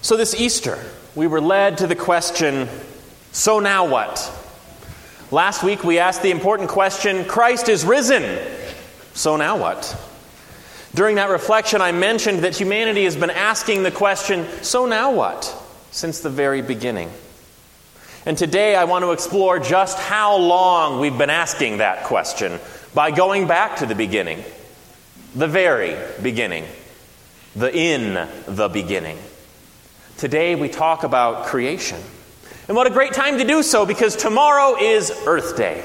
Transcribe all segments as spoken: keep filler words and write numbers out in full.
So this Easter, we were led to the question, so now what? Last week we asked the important question, Christ is risen. So now what? During that reflection, I mentioned that humanity has been asking the question, so now what? Since the very beginning. And today I want to explore just how long we've been asking that question by going back to the beginning. The very beginning. The in the beginning. Today we talk about creation. And what a great time to do so, because tomorrow is Earth Day.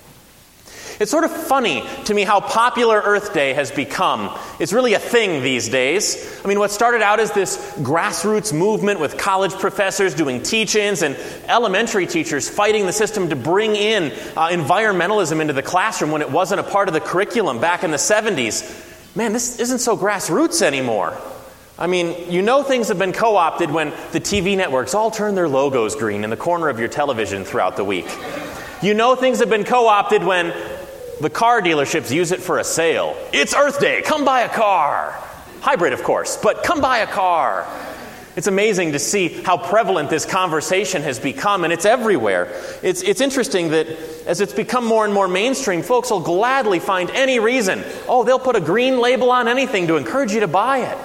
It's sort of funny to me how popular Earth Day has become. It's really a thing these days. I mean, what started out as this grassroots movement with college professors doing teach-ins and elementary teachers fighting the system to bring in uh, environmentalism into the classroom when it wasn't a part of the curriculum back in the seventies. Man, this isn't so grassroots anymore. I mean, you know things have been co-opted when the T V networks all turn their logos green in the corner of your television throughout the week. You know things have been co-opted when the car dealerships use it for a sale. It's Earth Day. Come buy a car. Hybrid, of course, but come buy a car. It's amazing to see how prevalent this conversation has become, and it's everywhere. It's, it's interesting that as it's become more and more mainstream, folks will gladly find any reason. Oh, they'll put a green label on anything to encourage you to buy it.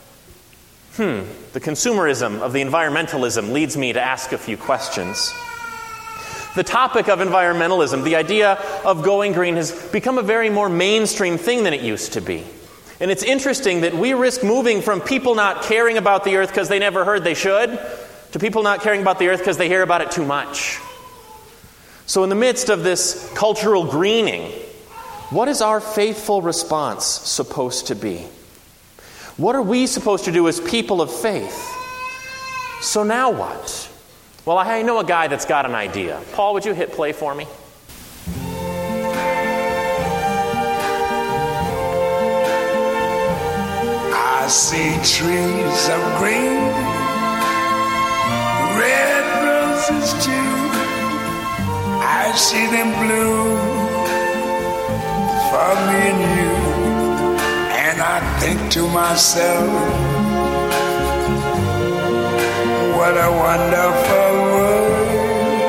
Hmm, the consumerism of the environmentalism leads me to ask a few questions. The topic of environmentalism, the idea of going green, has become a very more mainstream thing than it used to be. And it's interesting that we risk moving from people not caring about the earth because they never heard they should, to people not caring about the earth because they hear about it too much. So in the midst of this cultural greening, what is our faithful response supposed to be? What are we supposed to do as people of faith? So now what? Well, I know a guy that's got an idea. Paul, would you hit play for me? I see trees of green, red roses too. I see them bloom for me and you. And I think to myself, what a wonderful world.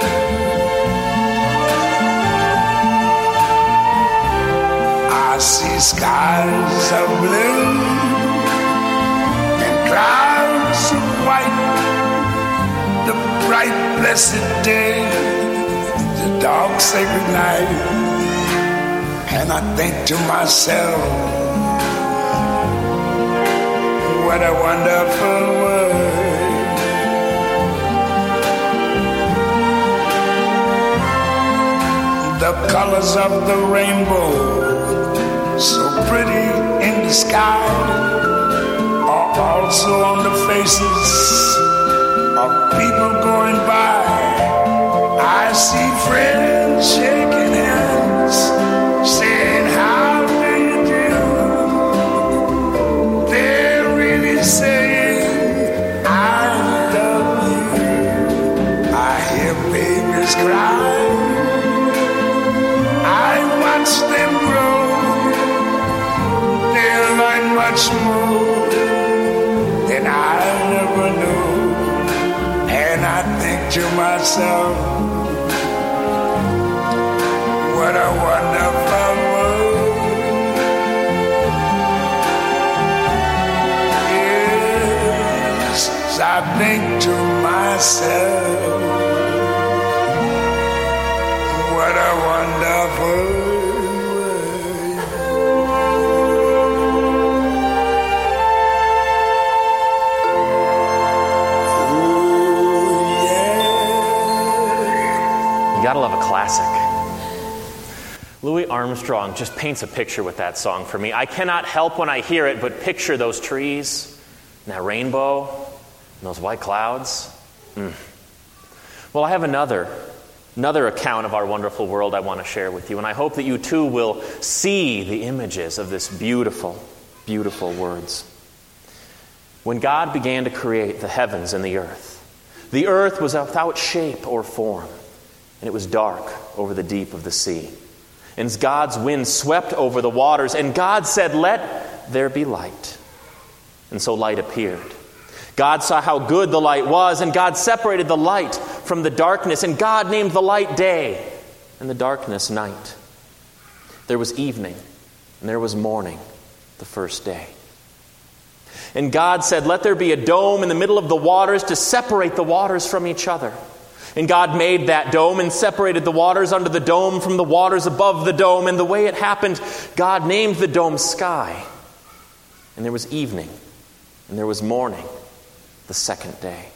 I see skies of blue and clouds of white, the bright blessed day, the dark sacred night. And I think to myself, what a wonderful world. The colors of the rainbow, so pretty in the sky, are also on the faces of people going by. I see friends shaking hands, saying, how do you do? They're really saying, I love you. I hear babies cry. Watch them grow, they'll learn much more than I never knew. And I think to myself, what a wonderful world. Yes, I think to myself, what a wonderful world. Gotta love a classic. Louis Armstrong just paints a picture with that song for me. I cannot help when I hear it but picture those trees, and that rainbow, and those white clouds. Mm. Well, I have another, another account of our wonderful world I want to share with you, and I hope that you too will see the images of this beautiful, beautiful words. When God began to create the heavens and the earth, the earth was without shape or form, and it was dark over the deep of the sea. And God's wind swept over the waters, and God said, let there be light. And so light appeared. God saw how good the light was, and God separated the light from the darkness, and God named the light day, and the darkness night. There was evening, and there was morning, the first day. And God said, "Let there be a dome in the middle of the waters to separate the waters from each other." And God made that dome and separated the waters under the dome from the waters above the dome. And the way it happened, God named the dome sky. And there was evening, and there was morning, the second day.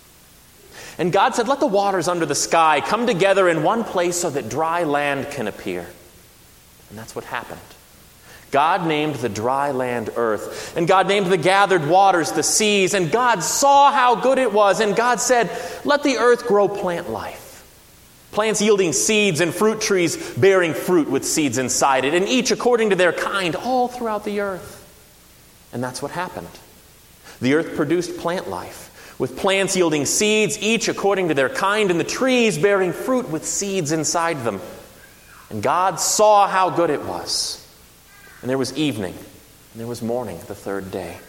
And God said, "Let the waters under the sky come together in one place so that dry land can appear." And that's what happened. God named the dry land earth, and God named the gathered waters the seas, and God saw how good it was, and God said, "Let the earth grow plant life, plants yielding seeds and fruit trees bearing fruit with seeds inside it, and each according to their kind all throughout the earth." And that's what happened. The earth produced plant life, with plants yielding seeds, each according to their kind, and the trees bearing fruit with seeds inside them. And God saw how good it was. And there was evening, and there was morning, the third day.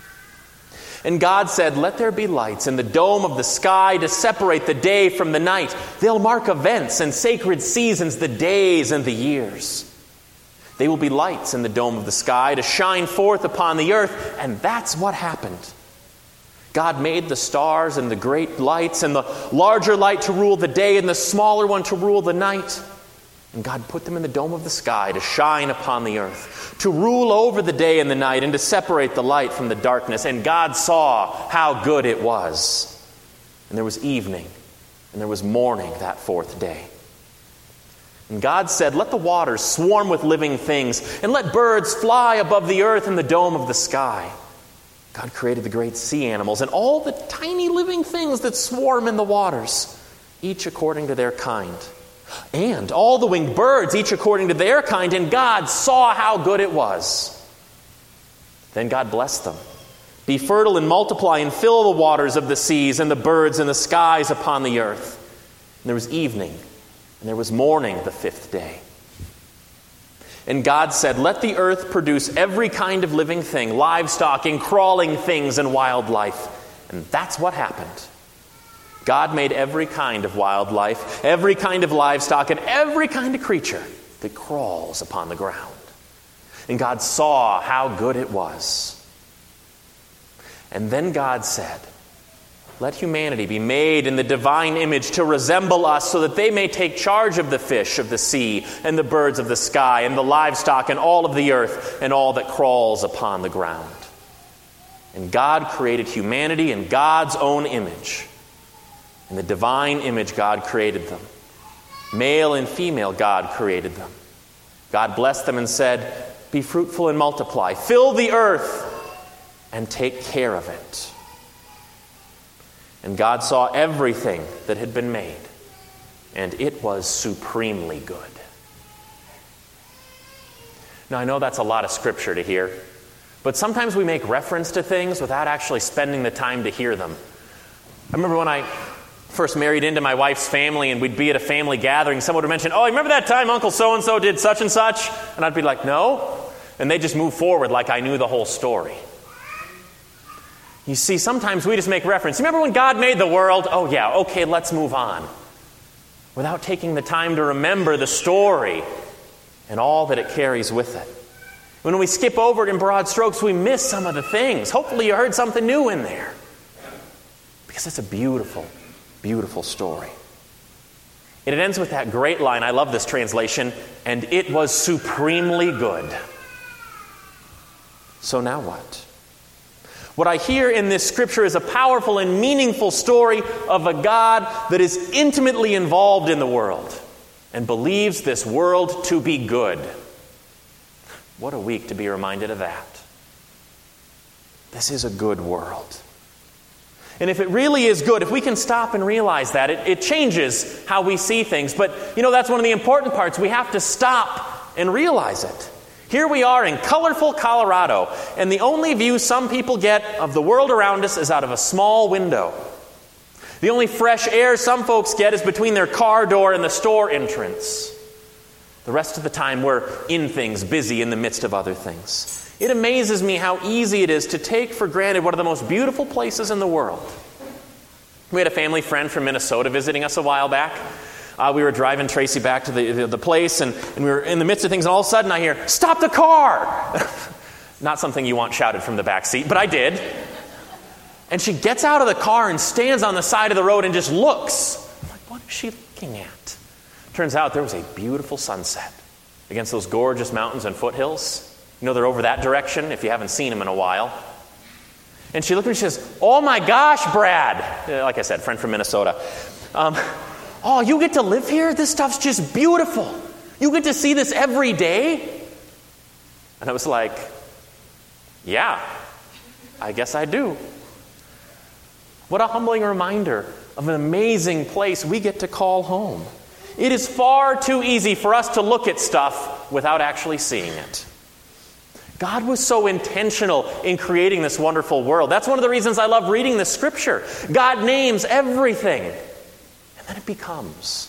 And God said, "Let there be lights in the dome of the sky to separate the day from the night. They'll mark events and sacred seasons, the days and the years. They will be lights in the dome of the sky to shine forth upon the earth." And that's what happened. God made the stars and the great lights, and the larger light to rule the day and the smaller one to rule the night. And God put them in the dome of the sky to shine upon the earth, to rule over the day and the night, and to separate the light from the darkness. And God saw how good it was. And there was evening, and there was morning that fourth day. And God said, "Let the waters swarm with living things, and let birds fly above the earth in the dome of the sky." God created the great sea animals and all the tiny living things that swarm in the waters, each according to their kind. And all the winged birds, each according to their kind, and God saw how good it was. Then God blessed them. "Be fertile and multiply and fill the waters of the seas and the birds and the skies upon the earth." And there was evening, and there was morning the fifth day. And God said, "Let the earth produce every kind of living thing, livestock and crawling things and wildlife." And that's what happened. God made every kind of wildlife, every kind of livestock, and every kind of creature that crawls upon the ground. And God saw how good it was. And then God said, "Let humanity be made in the divine image to resemble us, so that they may take charge of the fish of the sea and the birds of the sky and the livestock and all of the earth and all that crawls upon the ground." And God created humanity in God's own image. In the divine image, God created them. Male and female, God created them. God blessed them and said, "Be fruitful and multiply. Fill the earth and take care of it." And God saw everything that had been made, and it was supremely good. Now, I know that's a lot of scripture to hear, but sometimes we make reference to things without actually spending the time to hear them. I remember when I first married into my wife's family, and we'd be at a family gathering, someone would mention, "Oh, remember that time Uncle so-and-so did such and such?" And I'd be like, "No." And they'd just move forward like I knew the whole story. You see, sometimes we just make reference. Remember when God made the world? Oh yeah, okay, let's move on. Without taking the time to remember the story and all that it carries with it. When we skip over it in broad strokes, we miss some of the things. Hopefully you heard something new in there. Because it's a beautiful, beautiful story. And it ends with that great line. I love this translation. "And it was supremely good." So now what? What I hear in this scripture is a powerful and meaningful story of a God that is intimately involved in the world and believes this world to be good. What a week to be reminded of that. This is a good world. And if it really is good, if we can stop and realize that, it, it changes how we see things. But, you know, that's one of the important parts. We have to stop and realize it. Here we are in colorful Colorado, and the only view some people get of the world around us is out of a small window. The only fresh air some folks get is between their car door and the store entrance. The rest of the time we're in things, busy in the midst of other things. It amazes me how easy it is to take for granted one of the most beautiful places in the world. We had a family friend from Minnesota visiting us a while back. Uh, we were driving Tracy back to the, the, the place, and, and we were in the midst of things, and all of a sudden I hear, "Stop the car!" Not something you want shouted from the back seat, but I did. And she gets out of the car and stands on the side of the road and just looks. I'm like, what is she looking at? Turns out there was a beautiful sunset against those gorgeous mountains and foothills. You know, they're over that direction if you haven't seen them in a while. And she looked at me and she says, "Oh my gosh, Brad." Like I said, friend from Minnesota. Um, oh, you get to live here? This stuff's just beautiful. You get to see this every day? And I was like, yeah, I guess I do. What a humbling reminder of an amazing place we get to call home. It is far too easy for us to look at stuff without actually seeing it. God was so intentional in creating this wonderful world. That's one of the reasons I love reading the Scripture. God names everything, and then it becomes.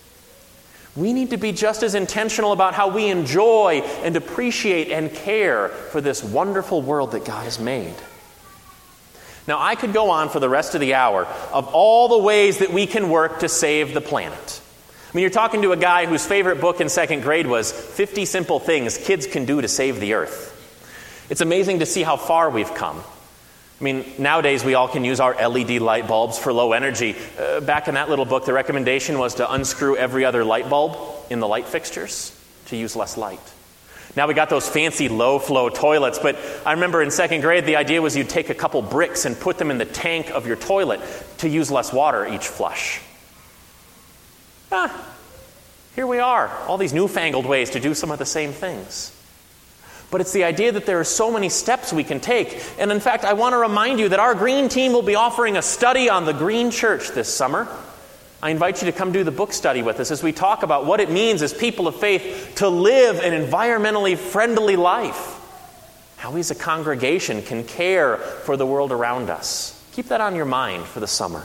We need to be just as intentional about how we enjoy and appreciate and care for this wonderful world that God has made. Now, I could go on for the rest of the hour of all the ways that we can work to save the planet. I mean, you're talking to a guy whose favorite book in second grade was fifty Simple Things Kids Can Do to Save the Earth. It's amazing to see how far we've come. I mean, nowadays we all can use our L E D light bulbs for low energy. Uh, back in that little book, the recommendation was to unscrew every other light bulb in the light fixtures to use less light. Now we got those fancy low-flow toilets, but I remember in second grade the idea was you'd take a couple bricks and put them in the tank of your toilet to use less water each flush. Ah, here we are, all these newfangled ways to do some of the same things. But it's the idea that there are so many steps we can take. And in fact, I want to remind you that our Green team will be offering a study on the Green Church this summer. I invite you to come do the book study with us as we talk about what it means as people of faith to live an environmentally friendly life. How we as a congregation can care for the world around us. Keep that on your mind for the summer.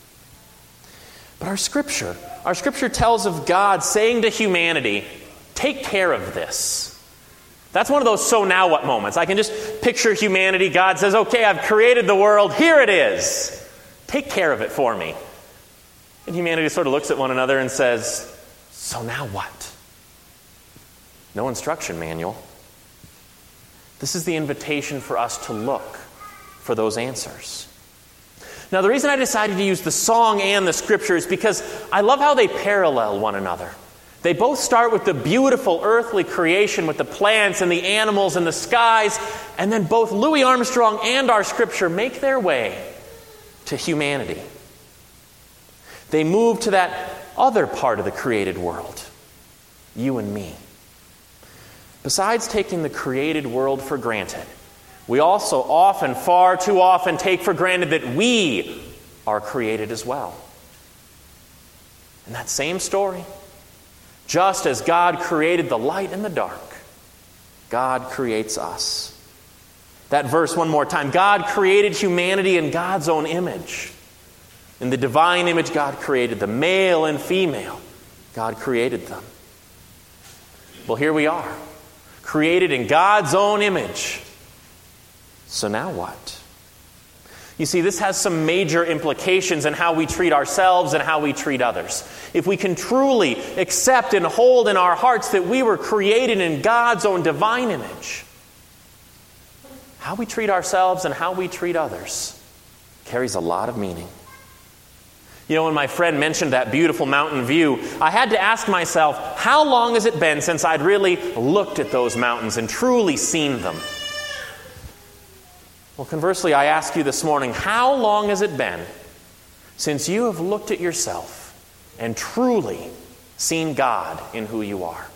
But our scripture, our scripture tells of God saying to humanity, take care of this. That's one of those so now what moments. I can just picture humanity. God says, okay, I've created the world. Here it is. Take care of it for me. And humanity sort of looks at one another and says, so now what? No instruction manual. This is the invitation for us to look for those answers. Now, the reason I decided to use the song and the scripture is because I love how they parallel one another. They both start with the beautiful earthly creation with the plants and the animals and the skies, and then both Louis Armstrong and our scripture make their way to humanity. They move to that other part of the created world, you and me. Besides taking the created world for granted, we also often, far too often, take for granted that we are created as well. In that same story, just as God created the light and the dark, God creates us. That verse one more time. God created humanity in God's own image. In the divine image, God created them. Male and female, God created them. Well, here we are, created in God's own image. So now what? You see, this has some major implications in how we treat ourselves and how we treat others. If we can truly accept and hold in our hearts that we were created in God's own divine image, how we treat ourselves and how we treat others carries a lot of meaning. You know, when my friend mentioned that beautiful mountain view, I had to ask myself, how long has it been since I'd really looked at those mountains and truly seen them? Well, conversely, I ask you this morning, how long has it been since you have looked at yourself and truly seen God in who you are?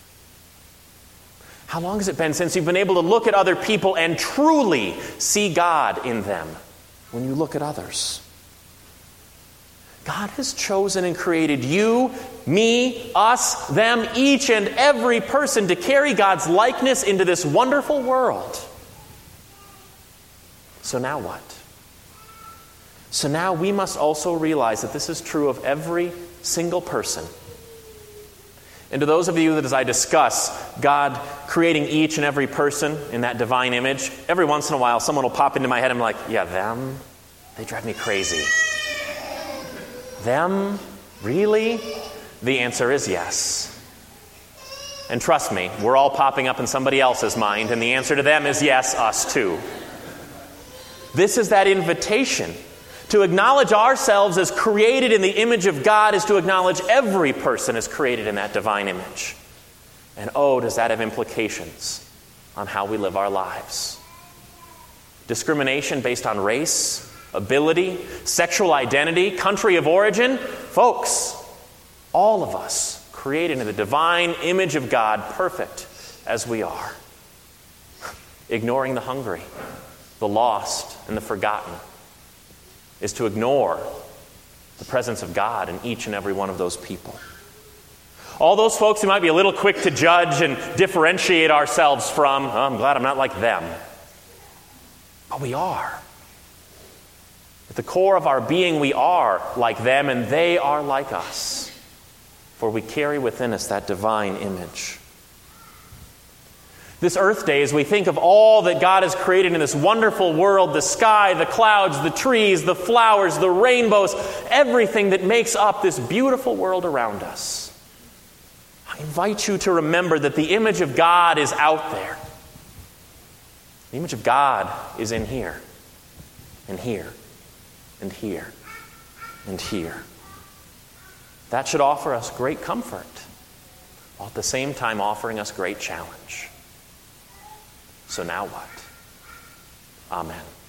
How long has it been since you've been able to look at other people and truly see God in them when you look at others? God has chosen and created you, me, us, them, each and every person to carry God's likeness into this wonderful world. So now what? So now we must also realize that this is true of every single person. And to those of you that as I discuss God creating each and every person in that divine image, every once in a while someone will pop into my head and I'm like, yeah, them? They drive me crazy. Them? Really? The answer is yes. And trust me, we're all popping up in somebody else's mind, and the answer to them is yes, us too. This is that invitation. To acknowledge ourselves as created in the image of God is to acknowledge every person is created in that divine image. And oh, does that have implications on how we live our lives. Discrimination based on race, ability, sexual identity, country of origin. Folks, all of us created in the divine image of God, perfect as we are. Ignoring the hungry, the lost, and the forgotten is to ignore the presence of God in each and every one of those people. All those folks who might be a little quick to judge and differentiate ourselves from, oh, I'm glad I'm not like them. But we are. At the core of our being, we are like them, and they are like us. For we carry within us that divine image. This Earth Day, as we think of all that God has created in this wonderful world, the sky, the clouds, the trees, the flowers, the rainbows, everything that makes up this beautiful world around us, I invite you to remember that the image of God is out there. The image of God is in here, and here, and here, and here. That should offer us great comfort, while at the same time offering us great challenge. So now what? Amen.